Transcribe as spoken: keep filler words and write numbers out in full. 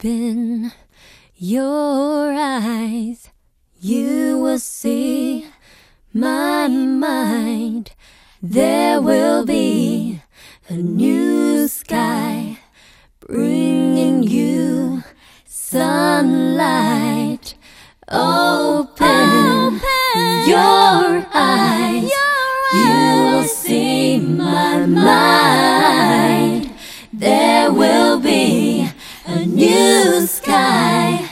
Open your eyes, you will see my mind. There will be a new sky, bringing you sunlight. Open, Open your eyes, your you will see my mind. There will be a new sky,